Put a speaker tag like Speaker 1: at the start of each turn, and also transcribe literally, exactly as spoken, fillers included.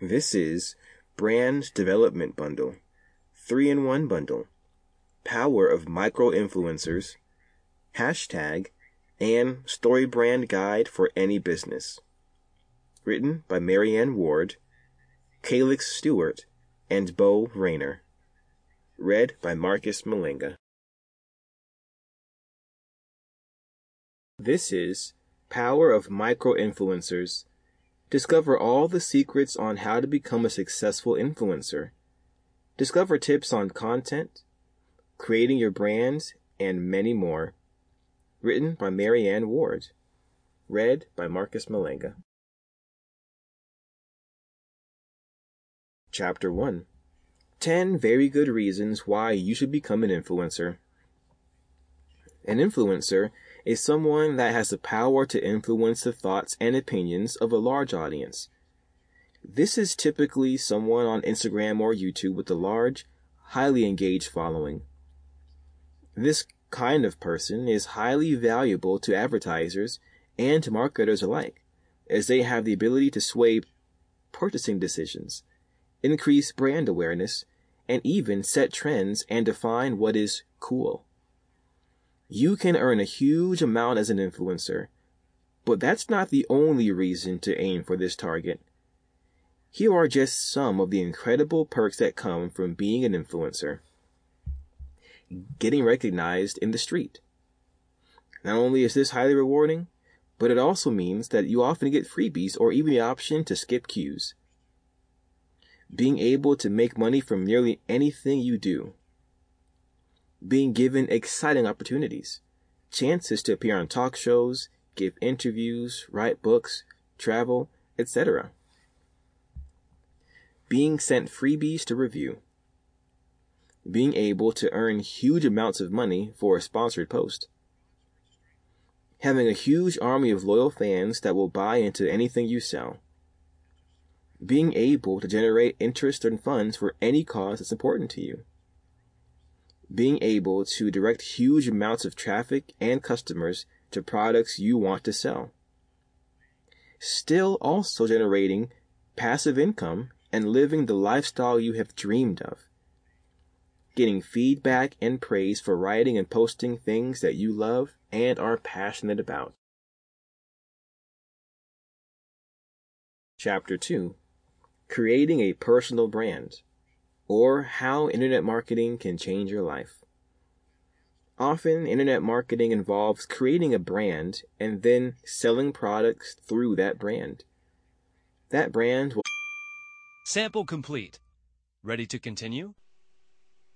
Speaker 1: This is Brand Development Bundle, three in one Bundle, Power of Micro-Influencers, Hashtag, and Story Brand Guide for Any Business. Written by Marianne Ward, Calix Stewart, and Bo Rayner. Read by Marcus Malenga. This is Power of Micro-Influencers. Discover all the secrets on how to become a successful influencer. Discover tips on content, creating your brand, and many more. Written by Marianne Ward. Read by Marcus Malenga. Chapter one. ten Very Good Reasons Why You Should Become an Influencer. An influencer is someone that has the power to influence the thoughts and opinions of a large audience. This is typically someone on Instagram or YouTube with a large, highly engaged following. This kind of person is highly valuable to advertisers and to marketers alike, as they have the ability to sway purchasing decisions, increase brand awareness, and even set trends and define what is cool. You can earn a huge amount as an influencer, but that's not the only reason to aim for this target. Here are just some of the incredible perks that come from being an influencer. Getting recognized in the street. Not only is this highly rewarding, but it also means that you often get freebies or even the option to skip queues. Being able to make money from nearly anything you do. Being given exciting opportunities, chances to appear on talk shows, give interviews, write books, travel, et cetera. Being sent freebies to review. Being able to earn huge amounts of money for a sponsored post. Having a huge army of loyal fans that will buy into anything you sell. Being able to generate interest and funds for any cause that's important to you. Being able to direct huge amounts of traffic and customers to products you want to sell. Still also generating passive income and living the lifestyle you have dreamed of. Getting feedback and praise for writing and posting things that you love and are passionate about. Chapter two. Creating a Personal Brand, or How Internet Marketing Can Change Your Life. Often, internet marketing involves creating a brand and then selling products through that brand. That brand will...
Speaker 2: Sample complete. Ready to continue?